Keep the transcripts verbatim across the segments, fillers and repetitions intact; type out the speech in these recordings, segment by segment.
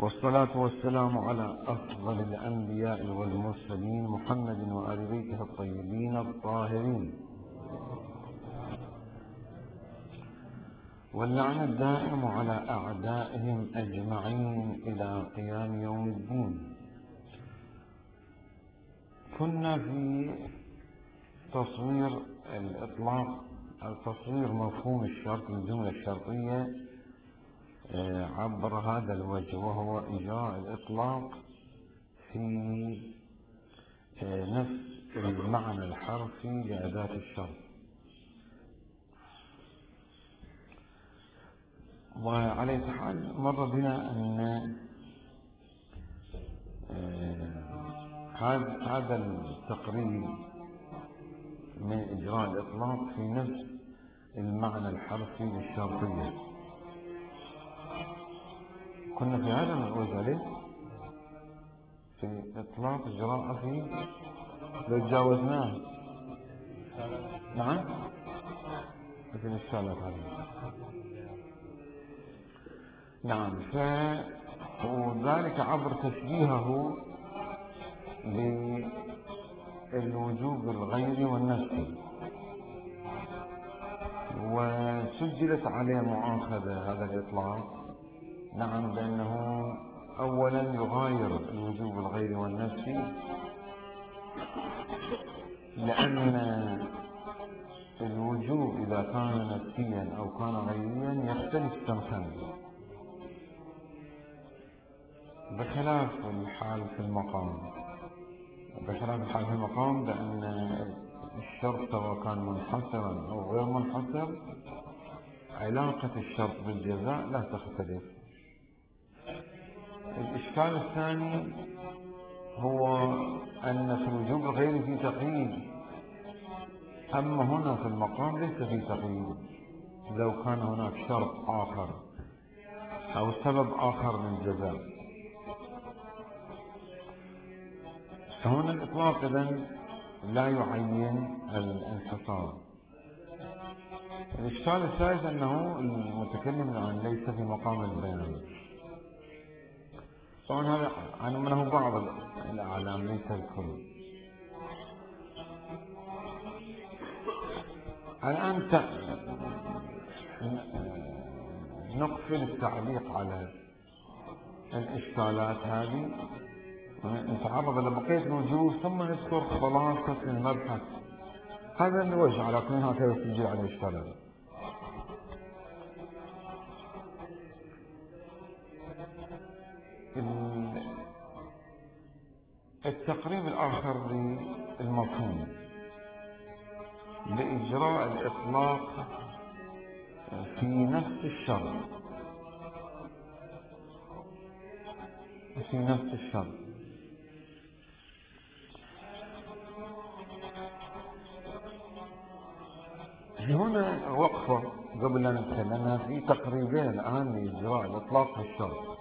والصلاة والسلام على أفضل الأنبياء والمرسلين محمد وآل بيته الطيبين الطاهرين، واللعنة الدائم على أعدائهم أجمعين إلى قيام يوم الدين. كنا في تصوير الإطلاق أو تصوير مفهوم الشرط، الجملة الشرطية عبر هذا الوجه، وهو إجراء الإطلاق في نفس المعنى الحرفي لأداة الشرط. وعلى أي حال مر بنا أن هذا التقريب من إجراء الإطلاق في نفس المعنى الحرفي للشرطية كنا في هذا الوجه عليه في إطلاق إجراء في لو تجاوزناه. نعم في الإشكالات هذه. نعم، وذلك عبر تشبيهه بالوجوب الغير والنفسي، وسجلت عليه مؤاخذة هذا الإطلاق. نعم، بأنه أولا يغاير الوجوب الغير والنفسي، لأن الوجوب إذا كان نفسيا أو كان غيريا يختلف سمحا، بخلاف الحال في المقام بخلاف الحال في المقام بأن الشرط سواء كان منحصرا أو غير منحصر علاقة الشرط بالجزاء لا تختلف. الإشكال الثاني هو أن في الوجوب الغير في تقييد، أما هنا في المقام ليس في تقييد. لو كان هناك شرط آخر أو سبب آخر للجزاء، فهنا الإطلاق إذن لا يعين الانحصار. الإشكال الثالث أنه المتكلم الآن ليس في مقام البيان، طبعا هذا عنه بعض الأعلام ليس الكل. الآن نقفل التعليق على الإشكالات هذه ونتعرض لبقية الوجوه، ثم نذكر خلاصة المبحث. هذا الوجه على كل هكذا تسجيل على الإشكالات. التقريب الآخر للمفهوم لإجراء الإطلاق في نفس الشرط في نفس الشرط هنا وقفة قبل أن نتكلم في تقريبين الآن لإجراء الإطلاق في الشرط.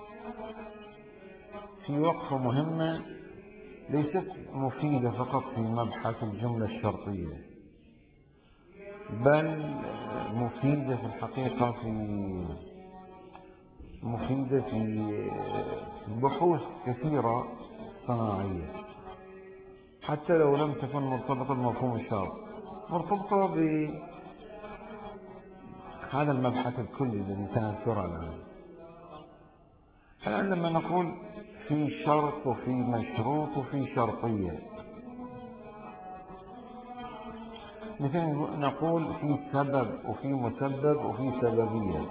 في وقفة مهمة ليست مفيدة فقط في مبحث الجملة الشرطية، بل مفيدة في الحقيقة في مفيدة في بحوث كثيرة صناعية، حتى لو لم تكن مرتبطة بمفهوم الشرط، مرتبطة بهذا المبحث الكلي الذي سنذكره الآن. الآن لما نقول في شرط وفي مشروط وفي شرطية، مثل نقول في سبب وفي مسبب وفي سببية.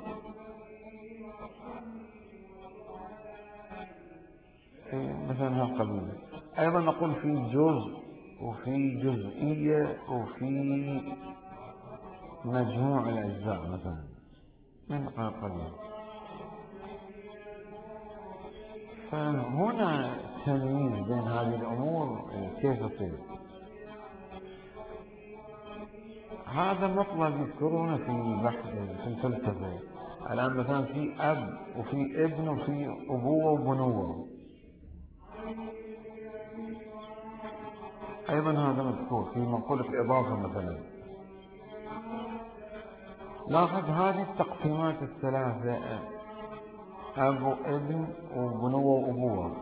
مثلا هالقبيل. أيضا نقول في جزء وفي جزئية وفي مجموع الأجزاء مثلا من قبيل. فهنا تمييز بين هذه الأمور كيف يصير. هذا مطلب يذكرونه في بحث في الفلسفة. الآن مثلا في أب وفي ابن وفي أبوة وبنوة، أيضا هذا مذكور في منقولة الإضافة مثلا. لاحظ هذه التقسيمات الثلاثة أب وابن وبنوة وأبوة.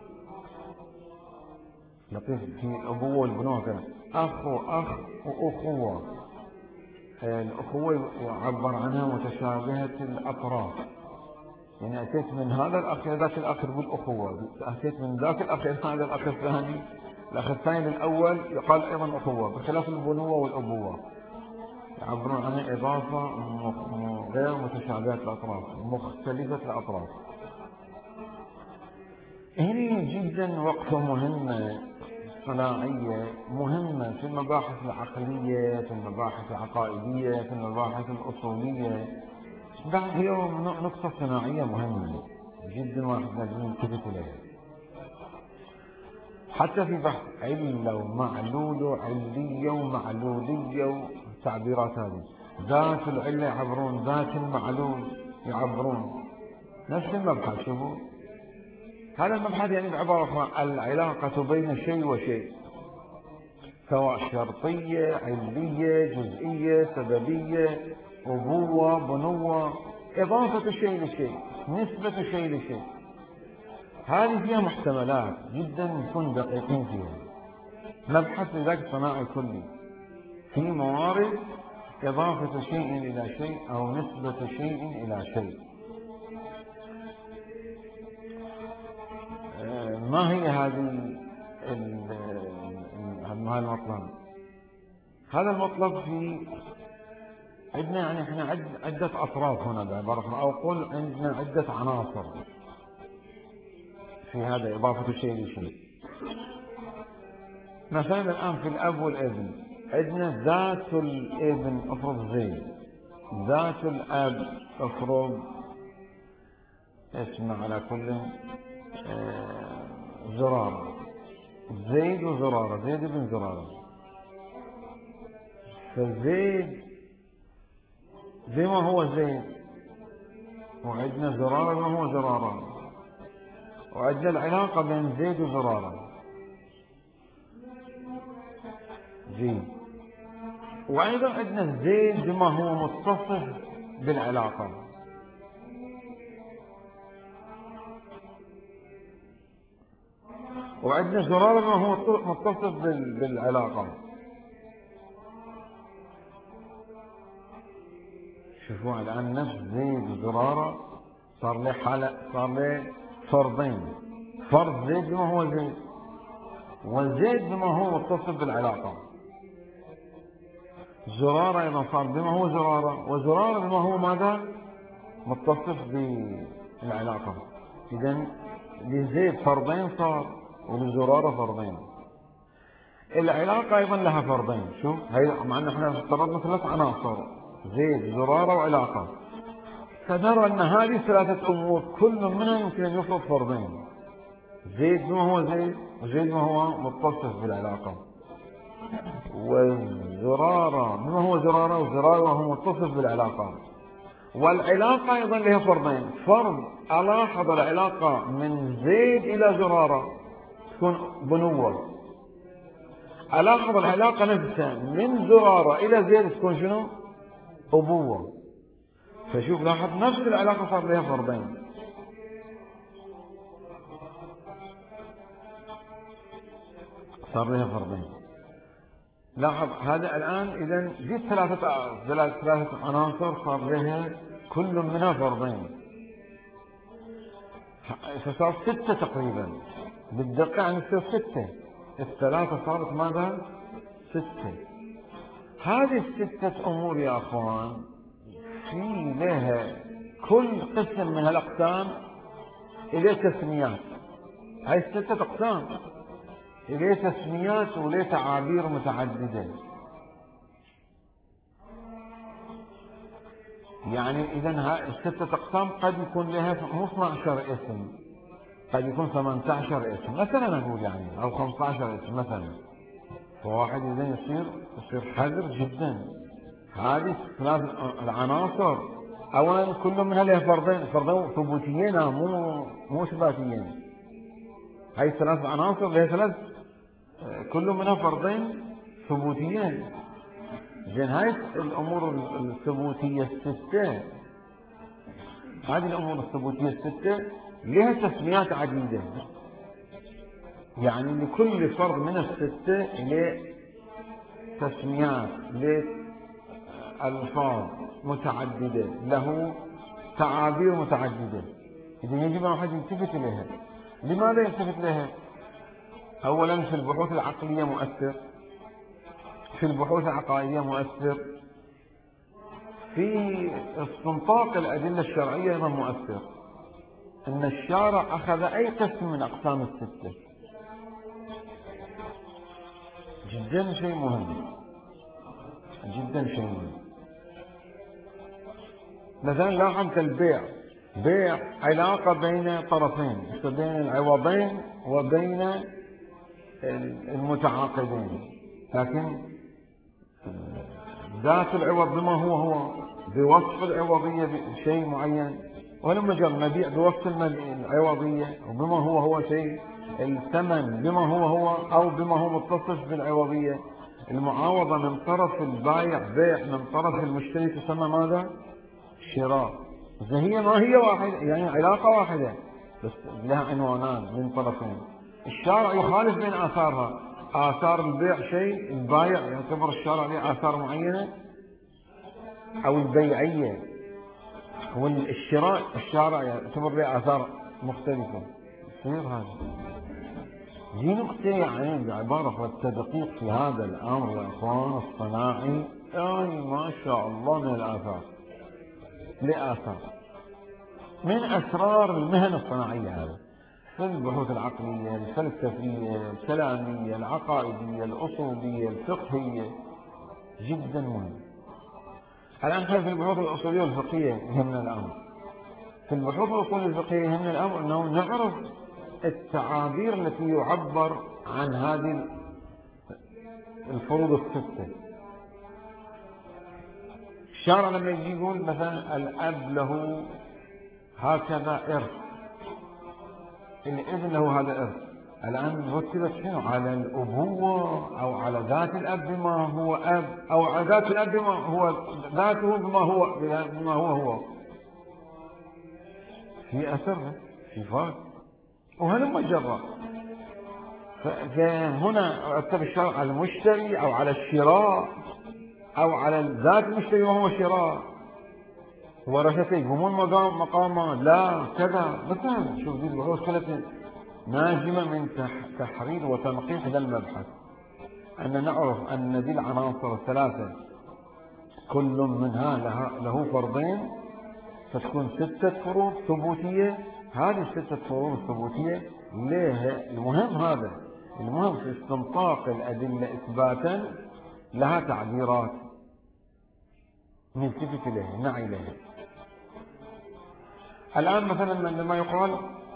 لطيف في أبوة والبنوة كذا، أخ وأخ وأخوة. الأخوة يعبر عنها متشابهة الأطراف، يعني أتيت من هذا الأخ إلى ذاك الأخ يقول أخوة، أتيت من ذاك الأخ إلى هذا الأخ الثاني، الأخ الثاني الأول يقال أيضا أخوة، بخلاف البنوة والأبوة يعبرون عنها إضافة غير متشابهة الأطراف، مختلفة الأطراف. هنا جدا وقفة مهمة صناعية مهمة في المباحث العقلية، في المباحث العقائدية، في المباحث الأصولية. بعد هي نقطة صناعية مهمة جدا واحد لازم نلتفت إليها. حتى في بحث علة ومعلول وعلية ومعلولية والتعبيرات هذه، ذات العلة يعبرون، ذات المعلول يعبرون، نفس المبحث. شوفوا هذا المبحث يعني بعبارة أخرى العلاقة بين شيء وشيء، سواء شرطية، علية، جزئية، سببية، أبوة، بنوة، إضافة شيء لشيء، نسبة شيء لشيء. هذه فيها محتملات جدا نكون دقيقين فيها. نبحث لذلك الصناعي الكلي في موارد إضافة شيء إلى شيء أو نسبة شيء إلى شيء. ما هي هذه هذا المطلب؟ هذا المطلب في عندنا يعني احنا عدة أطراف هنا بعبارة، أو قل عندنا عدة عناصر في هذا إضافة شيء لشيء. مثلا الآن في الأب والابن عندنا ذات الابن افرض زيد، ذات الأب افرض اسمع على كل آه زرارة، زيد وزرارة، زيد بن زرارة. فزيد زي ما هو زيد، وعندنا زرارة ما هو زرارة، وعندنا العلاقة بين زيد وزرارة زيد، وأيضا عندنا زيد بما هو متصف بالعلاقة. وعندنا زرارة بما هو متصف بالعلاقة. شوفوا الآن نفس زيد وزرارة صار له حالة، صار له فرضين، فرض زيد بما هو زيد، وزيد بما هو متصف بالعلاقة. زرارة أيضا صار بما هو زرارة، وزرارة بما هو ماذا؟ متصف بالعلاقة. إذن لزيد فرضين صار، ولزرارة فرضين. العلاقة أيضا لها فرضين. شوف هي مع أن احنا افترضنا ثلاث عناصر، زيد زرارة وعلاقة، فنرى أن هذه ثلاثة أمور كل منها يمكن أن يفرض فرضين، زيد بما هو زيد، وزيد بما هو متصف بالعلاقة، والزرارة بما هو زرارة، وزرارة وهو متصف بالعلاقة. والعلاقة أيضا لها فرضين، فرض ألاحظ العلاقة من زيد إلى زرارة تكون بنوة، ألاحظ العلاقة نفسها من زرارة إلى زيد تكون شنو؟ أبوة. فشوف لاحظ نفس العلاقة صار لها فرضين. صار لها فرضين. لاحظ هذا الآن إذا جيت ثلاثة ثلاثة عناصر صار لها كل منها فرضين، فصار ستة تقريبا بالدقة، يعني تصير ستة. الثلاثة صارت ماذا؟ ستة. هذه الستة أمور يا أخوان في لها كل قسم من هالأقسام إليه تسميات. هاي الستة أقسام إليه تسميات وليه تعابير متعددة. يعني إذا الستة أقسام قد يكون لها مو اثني عشر اسم، قد يكون ثمانية عشر اسم مثلا نقول يعني، أو خمسة عشر اسم مثلا. فواحد إذا يصير يصير حذر جدا. هذه ثلاث العناصر أولا كل منها لها فرضين، فرضين ثبوتيين مو مو إثباتيين. هاي ثلاث عناصر لها ثلاث كل منها فرضين ثبوتيين. زين هاي الأمور الثبوتية الستة هذه الأمور الثبوتية الستة لها تسميات عديدة، يعني لكل فرد من الستة له تسميات، له ألفاظ متعددة، له تعابير متعددة، إذا يجب أن واحد يلتفت إليها. لماذا يلتفت إليها؟ أولا في البحوث العقلية مؤثر، في البحوث العقائدية مؤثر، في استنطاق الأدلة الشرعية أيضا مؤثر. أن الشارع أخذ أي قسم من أقسام الستة، جدا شيء مهم، جدا شيء مهم. مثلا لاحظ كالبيع، بيع علاقة بين طرفين، بين العوضين وبين المتعاقدين، لكن ذات العوض بما هو هو، بوصف العوضية بشيء معين، ولما جاء نبيع بوصف العوضية وبما هو هو شيء، الثمن بما هو هو أو بما هو متصف بالعوضية. المعاوضة من طرف البائع بيع، من طرف المشتري تسمى ماذا؟ شراء. هي ما هي واحدة، يعني علاقة واحدة بس لها عنوانان من طرفين. الشارع يخالف بين آثارها، آثار البيع شيء، البائع يعتبر الشارع له آثار معينة، أو البيعية والشراء الشارع يعتبر له آثار مختلفة. يصير هذا دي نقطة يعني بعبارة والتدقيق في هذا الأمر يا أخوان الصناعي، يعني ما شاء الله من الآثار، لآثار من أسرار المهن الصناعية هذا، في البحوث العقلية، الفلسفية، الكلامية، العقائدية، الأصولية، الفقهية، جدا مهم. الآن في البحوث الأصولية والفقهية يهمنا الأمر، في البحوث الأصولية والفقهية يهمنا الأمر أنه نعرف التعابير التي يعبر عن هذه الفروض الستة. الشارع لما يجي يقول مثلا الأب له هكذا إرث، الابن له هذا الإرث، الآن رتبت شنو؟ على الأبوة أو على ذات الأب بما هو أب، أو على ذات الأب بما هو ذاته بما هو بما هو هو في أثر، في فرق، وهلم جرى. فهنا رتب الشرع على المشتري أو على الشراء أو على ذات المشتري وهو شراء، ورثته يقومون مقام مقاما لا كذا مثلا. شوف دي البحوث كلها ناجمة من تحرير وتنقيح هذا المبحث، أن نعرف أن دي العناصر الثلاثة كل منها له فرضين، فتكون ستة فروض ثبوتية. هذه الستة فروض الثبوتية لها المهم، هذا المهم في استنطاق الأدلة إثباتا لها تعبيرات نلتفت إليها، نعي لها. الآن مثلا عندما يقال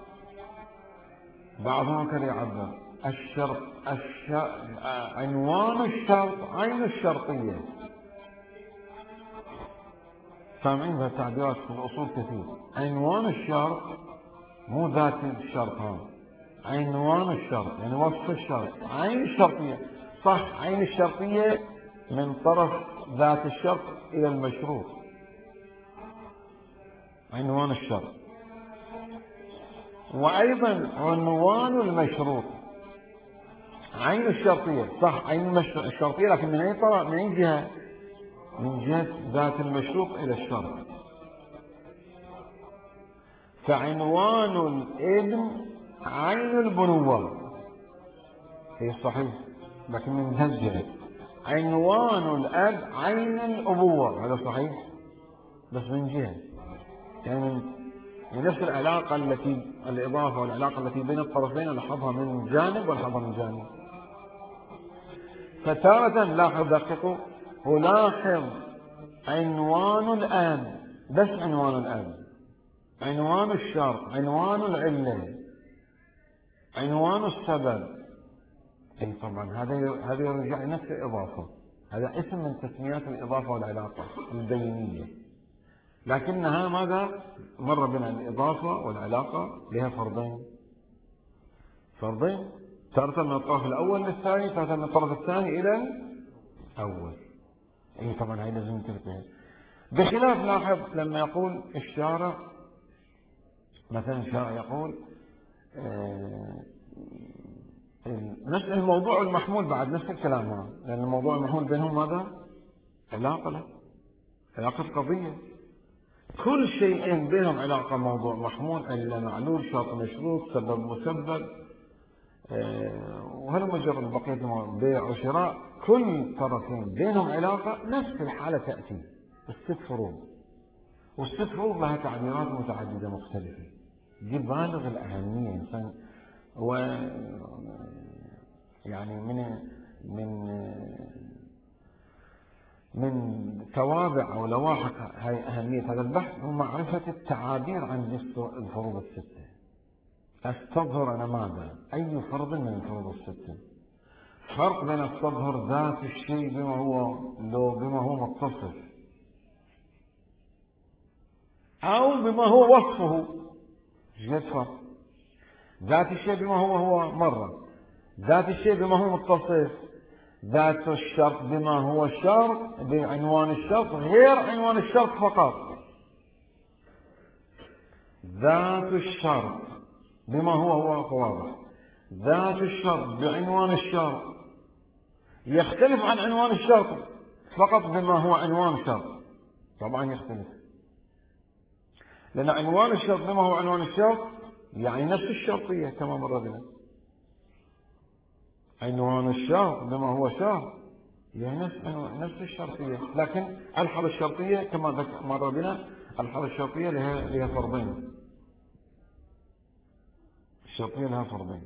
بعضهم كان يعبر الشرط الشرط عنوان الشرط عين الشرطية، سامعين بها التعبيرات في الأصول كثير. عنوان الشرط مو ذات الشرط، هذا عنوان الشرط يعني وصف الشرط. عين الشرطية صح، عين الشرطية من طرف ذات الشرط إلى المشروط، عنوان الشرط. وأيضا عنوان المشروط، عين الشرطية صح، عين الشرطية، لكن من أي طرف؟ من أي جهة؟ من جهة ذات المشروط إلى الشرط. فعنوان الابن عين البنوة، هي صحيح، لكن من هالجهة. عنوان الأب عين الأبوة، هذا صحيح بس من جهة، يعني من نفس العلاقة التي الإضافة والعلاقة التي بين الطرفين لاحظها من جانب ولاحظها من جانب. فتارة لاحظ دققوا، ولاحظ عنوان الآب بس عنوان الآب، عنوان الشرط، عنوان العلة، عنوان السبب. أي طبعا هذا هذا يرجع لنفس الإضافة، هذا اسم من تسميات الإضافة والعلاقة البينية، لكنها ماذا؟ مر بين الإضافة والعلاقة لها فرضين، فرضين، تارة من الطرف الأول للثاني، تارة من الطرف الثاني إلى الأول. أي طبعا هاي لازم ننتبه. بخلاف لاحظ لما يقول الشارع مثلا يقول آه نفس الموضوع المحمول بعد نفس الكلام هنا، لأن الموضوع المحمول بينهم ماذا؟ علاقة له، علاقة قضية. كل شيئين بينهم علاقة موضوع محمول، إلا معلول شرط مشروط سبب مسبب أه وهل مجرد بقية بيع وشراء، كل طرفين بينهم علاقة نفس الحالة تأتي الست فروض، والست فروض لها تعبيرات متعددة مختلفة. دي بالغ الأهمية إنسان و يعني من من من توابع أو لواحق أهمية هذا البحث هو معرفة التعابير عن الفروض الستة. أستظهر أنا ماذا؟ أي فرض من الفروض الستة؟ فرق بين أستظهر ذات الشيء بما هو لو بما هو متصف، أو بما هو وصفه. جد فرق. ذات الشيء بما هو هو مرة، ذات الشيء بما هو متصف، ذات الشرط بما هو شرط بعنوان الشرط غير عنوان الشرط فقط. ذات الشرط بما هو هو واضح، ذات الشرط بعنوان الشرط يختلف عن عنوان الشرط فقط بما هو عنوان الشرط. طبعا يختلف، لأن عنوان الشرط بما هو عنوان الشرط يعني نفس الشرطية كما مر بنا. عنوان الشرط بما هو شرط يعني نفس نفس الشرطية، لكن الحالة الشرطية كما مر بنا الحالة الشرطية لها لها فرضين. الشرطية لها فرضين،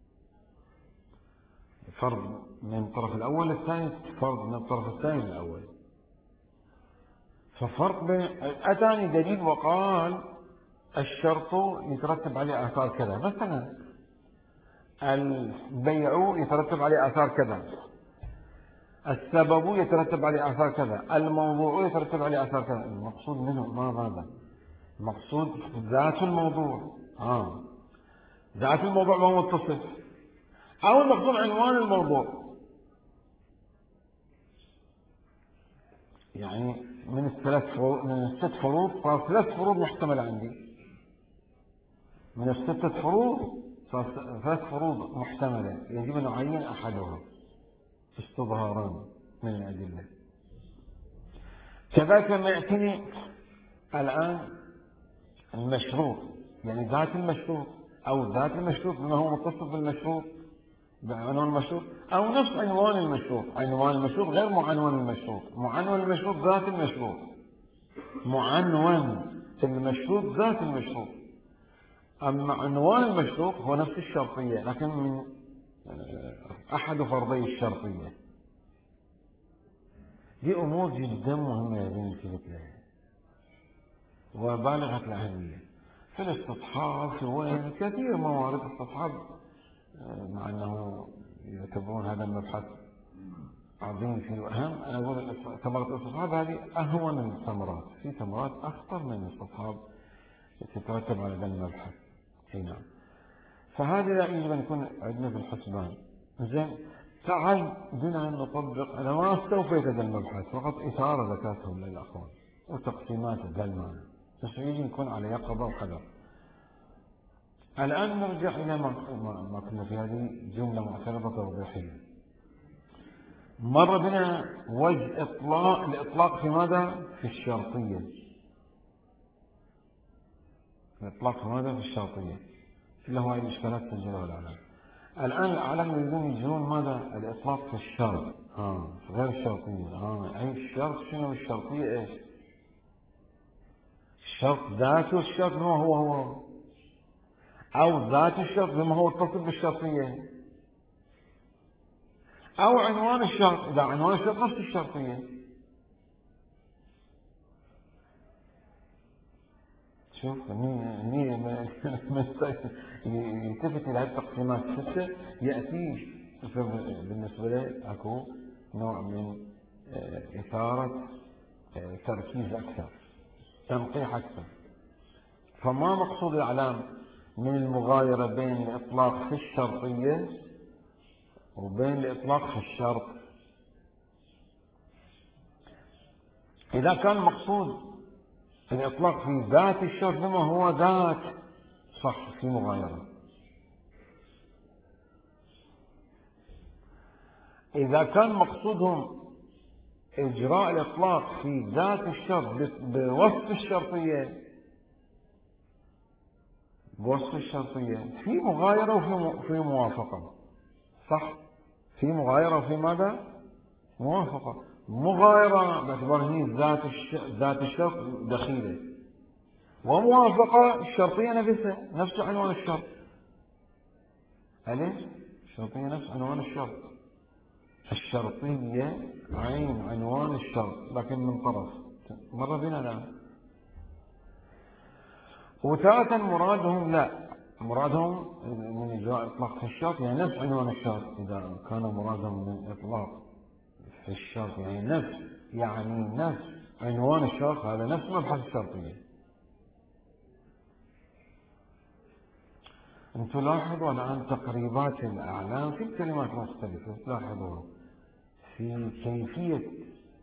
فرض من الطرف الأول للثاني، فرض من الطرف الثاني للأول. ففرق بين أتاني دليل وقال الشرط يترتب عليه آثار كذا، مثلا البيع يترتب عليه آثار كذا، السبب يترتب عليه آثار كذا، الموضوع يترتب عليه آثار كذا. المقصود منه ما هذا؟ المقصود ذات الموضوع. آه ذات الموضوع ما هو متصف، أو المقصود عنوان الموضوع. يعني من الثلاث فروض، من الست فروض صار ثلاث فروض محتملة عندي. من الستة فروض صار ثلاث فروض محتملة، يجب أن نعين أحدها استظهاران من الأدلة. كذلك لما يأتيني الآن المشروط، يعني ذات المشروط أو ذات المشروط بما هو متصف بالمشروط بعنوان المشروط، أو نفس عنوان المشروط. عنوان المشروط غير معنون المشروط. معنون المشروط ذات المشروط، معنون المشروط ذات المشروط. أما عنوان المشروط هو نفس الشرطية لكن من أحد فرضي الشرطية. دي أمور جدا مهمة يا بنتي وبالغة الأهمية في الاستصحاب. في وين كثير موارد استصحاب، مع أنه يعتبرون هذا المبحث عظيم فيه وأهم. أنا أقول ثمرة الاستصحاب هذه أهون من الثمرات، في ثمرات أخطر من الاستصحاب تترتب على هذا المبحث. اي نعم. فهذا لا يجب أن يكون عندنا في الحسبان. زين، تعال بنا نطبق. أنا ما استوفيت هذا المبحث، فقط إثارة ذكرتهم للأخوان وتقسيمات ذا المعنى، بس يجب نكون على يقظة وحذر. الآن نرجع إلى ما كنا في هذه جملة معترضة توضيحية. مر بنا وجه إطلاق الإطلاق في ماذا؟ في الشرطية. الإطلاق في ماذا؟ في الشرطية، اللي هو الإشكالات سجلها العلم. الآن العلم يريدون يجرون ماذا؟ الإطلاق في الشرط، آه غير الشرطية. آه أي الشرط شنو؟ الشرطية إيش؟ الشرط ذاته، الشرط ما هو هو، أو ذات الشرط بما هو اتصل بالشرطية، أو عنوان الشرط. إذا عنوان الشرط نفس الشرطية. شوف هني يلتفت إلى هذه التقسيمات الستة يأتي بالنسبة له أكو نوع من إثارة تركيز أكثر، تنقيح أكثر. فما مقصود الإعلام من المغايرة بين الإطلاق في الشرطية وبين الإطلاق في الشرط. إذا كان المقصود الإطلاق في ذات الشرط بما هو ذات صح في مغايرة. إذا كان مقصودهم إجراء الإطلاق في ذات الشرط بوصف الشرطية بوصف الشرطية في مغايرة وفي موافقة. صح في مغايرة وفي ماذا؟ موافقة. مغايرة باعتبار هي ذات ذات الشرط دخيلة، وموافقة الشرطية نفسها نفس عنوان الشرط. أليس الشرطية نفس عنوان الشرط؟ الشرطية عين عنوان الشرط لكن من طرف مر بنا الآن. وتارة مرادهم لا مرادهم من إجراء إطلاق في الشرط يعني نفس عنوان الشرط. إذا كان مرادهم من إطلاق في الشرط يعني نفس يعني نفس عنوان الشرط، هذا نفس مبحث الشرطية. أنتم لاحظوا الآن تقريبات الأعلام في كلمات مختلفة، تلاحظوها في كيفية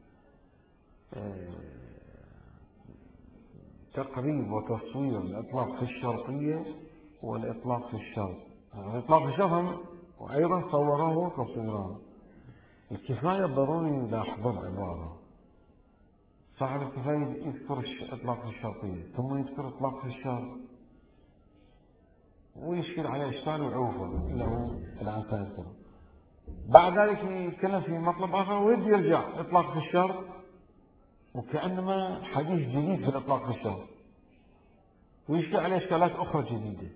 تقريب وتصوير الإطلاق في الشرطية والإطلاق في الشرط. الإطلاق في الشرط وأيضا صوروه تصويران. الكفاية ضروري يلاحظوا العبارة. صاحب الكفاية يذكر إطلاق في الشرطية ثم يذكر إطلاق في الشرط ويشكل عليه إشكال وعوفه اللي هو الآن سيذكره. بعد ذلك يتكلم في مطلب آخر ويبدأ يرجع إطلاق في الشرط وكأنما حديث جديد في الإطلاق في الشرط ويشكل عليه إشكالات أخرى جديدة.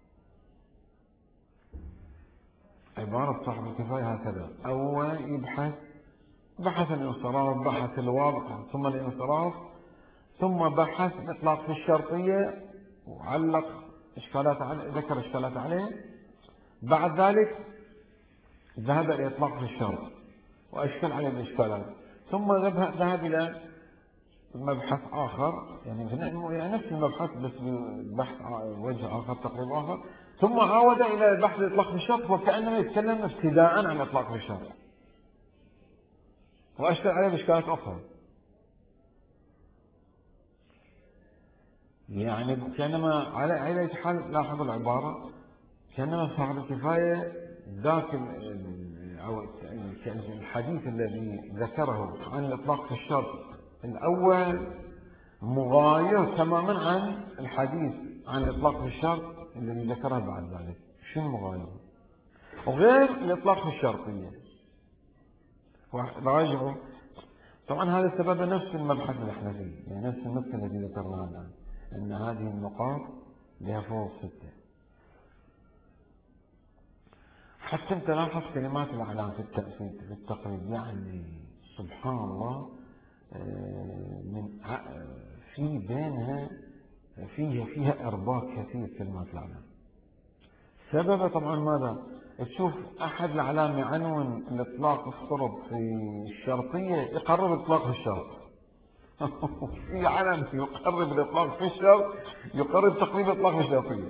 عبارة صاحب الكفاية هكذا: أول يبحث بحث الانصراف، بحث الواضح، ثم الانصراف، ثم بحث الإطلاق في الشرطية وعلق إشكالات عليه، ذكر إشكالات عليه. بعد ذلك ذهب إلى إطلاق في الشرط وأشكل عليه الإشكالات، ثم ذهب إلى مبحث آخر يعني نفس المبحث بس بحث وجه آخر تقريبا آخر، ثم عاود إلى بحث الإطلاق في الشرط وكأنه يتكلم ابتداء عن الإطلاق في الشرط وأشكل عليه بإشكالات أخرى. يعني كأنما على على حال لاحظوا العبارة كأنما صاحب الكفاية ذاك أو الحديث الذي ذكره عن الإطلاق في الشرط الأول مغاير تماما عن الحديث عن الإطلاق في الشرط الذي ذكره بعد ذلك. شنو مغاير؟ وغير الإطلاق في الشرطية. راجعوا طبعا هذا السبب نفس المبحث اللي احنا فيه، يعني نفس النقطة التي ذكرناها الآن، أن هذه النقاط لها فوق ستة. حتى انت لاحظ كلمات الإعلام في التأكيد في التقريب، يعني سبحان الله من في بينها فيها فيها إرباك كثير كلمات الإعلام. سببه طبعا ماذا؟ تشوف أحد الإعلام يعنون الإطلاق افترض في الشرطية يقرب الإطلاق في الشرط. في علم يقرب الإطلاق في الشرط يقرب تقريب الإطلاق في الشرطية.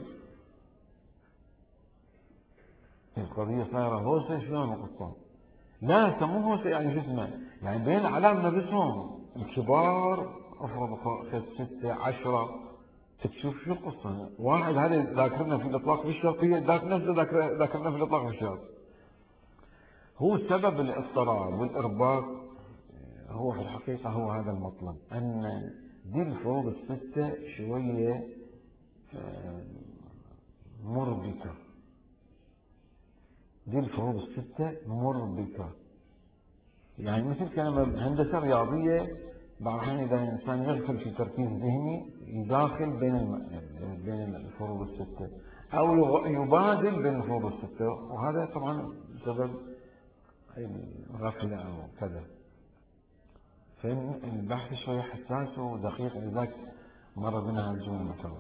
القضية صايرة هوسة شلون القصة؟ لا مو هوسة يعني شو اسمه؟ يعني بين الإعلام نفسهم الكبار افرض ستة عشرة تشوف شو القصة. واحد هذا ذاكرنا في الإطلاق في الشرطية ذاك نفسه ذاكرنا في الإطلاق في الشرط. هو سبب الاضطراب والإرباك هو في الحقيقة هو هذا المطلب، أن دي الفروض الستة شوية مربكة. دي الفروض الستة مربكة، يعني مثل كلمة هندسة رياضية بعض الأحيان إذا الإنسان يغفل في تركيز ذهني يداخل بين بين الفروض الستة أو يبادل بين الفروض الستة، وهذا طبعا سبب الغفلة أو كذا. فالبحث شوية حساس ودقيق، لذلك مر بنا الجمل مثلا.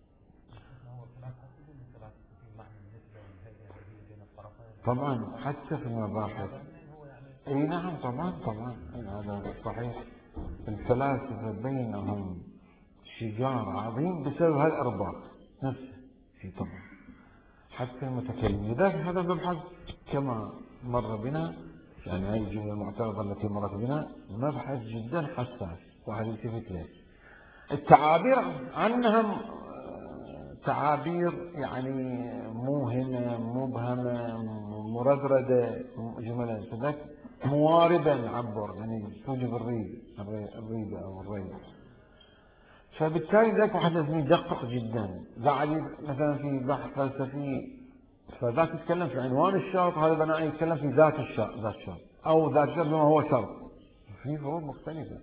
طبعا حتى في المباحث اي نعم طبعا طبعا هذا صحيح. الفلاسفة بينهم شجار عظيم بسبب هالإرباك نفسه في طبعا حتى المتكلم. لذلك هذا مبحث كما مر بنا، يعني هذه الجملة المعترضة التي مرت بنا مبحث جدا حساس واحد يلتفت له. التعابير عنها تعابير يعني موهمة مبهمة مردردة جملة فذاك مواربا نعبر يعني توجب الريب الريبة أو الريب. فبالتالي ذاك واحد لازم يدقق جدا قاعد مثلا في بحث فلسفي فذاك يتكلم في عنوان الشرط هذا بناء يتكلم في ذات الشرط ذات الشرط أو ذات الشرط بما هو شرط في فروق مختلفة.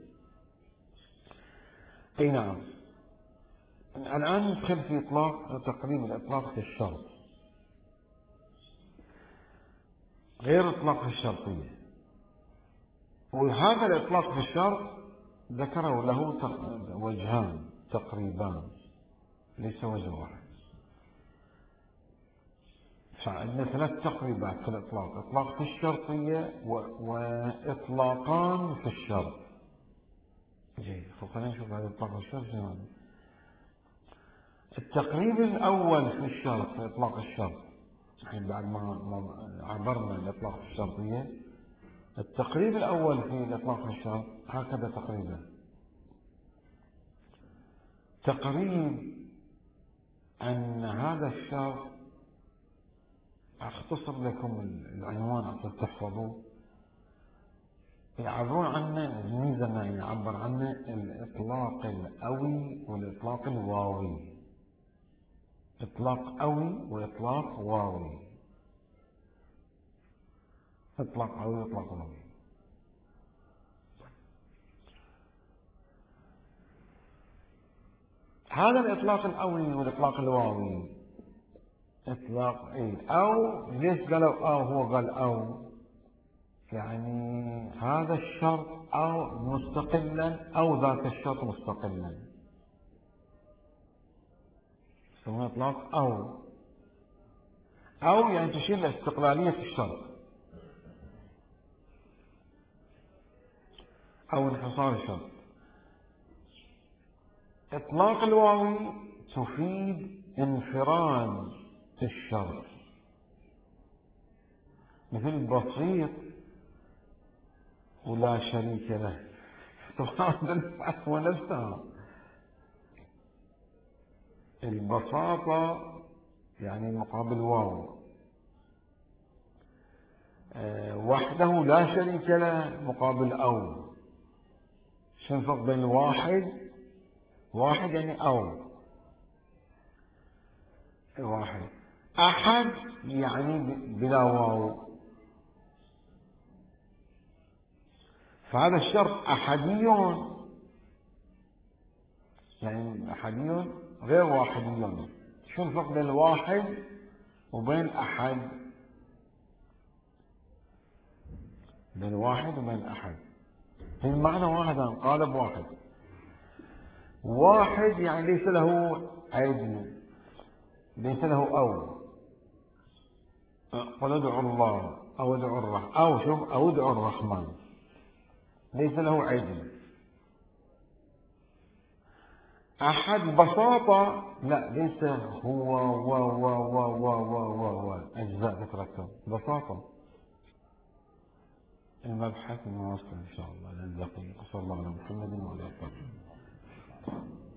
أي نعم. الآن ندخل في إطلاق تقريب الإطلاق في الشرط غير إطلاق الشرطية. وهذا الإطلاق في الشرط ذكره له وجهان تقريبان ليس وجه واحد. فعندنا ثلاث تقريبات في الإطلاق إطلاق في الشرطية وإطلاقان في الشرط. جيد خلينا نشوف هذا الإطلاق في الشرط شنو. التقريب الأول في الشرط في إطلاق الشرط الحين بعد ما عبرنا الإطلاق في الشرطية التقريب الأول في الإطلاق في الشرط هكذا تقريبا تقريب أن هذا الشرط أختصر لكم العنوان عشان تحفظوه يعبرون عنه الميزة ما يعبر عنه الإطلاق الأوي والإطلاق الواوي. إطلاق أوي وإطلاق واوي. إطلاق أوي وإطلاق واوي. هذا الإطلاق الأوي والإطلاق الواوي إطلاق إيه أو ليش قالوا أو هو قال أو يعني هذا الشرط أو مستقلا أو ذاك الشرط مستقلا يسمونه إطلاق أو أو يعني تشير لاستقلالية الشرط أو انحصار الشرط. إطلاق الواوي تفيد انفراد الشرط مثل بسيط ولا شريك له طبعا هو نفسها البساطة يعني مقابل واو أه وحده لا شريك له مقابل أو. شو الفرق بين الواحد واحد يعني أو واحد أحد يعني بلا واو. فهذا الشرط أحدي يعني أحدي غير واحدي. شو الفرق بين الواحد وبين أحد؟ بين واحد وبين أحد في معنى واحد قالب واحد. واحد يعني ليس له عدل ليس له أو قل ادعوا الله أو ادعوا الرحمن أو شوف أو ادعوا الرحمن ليس له عدل. أحد بساطة لا ليس هو و و و و و و و أجزاء تتركب بساطة. المبحث المواصل إن شاء الله نلتقي. صلى الله على محمد وعلى آله وصحبه.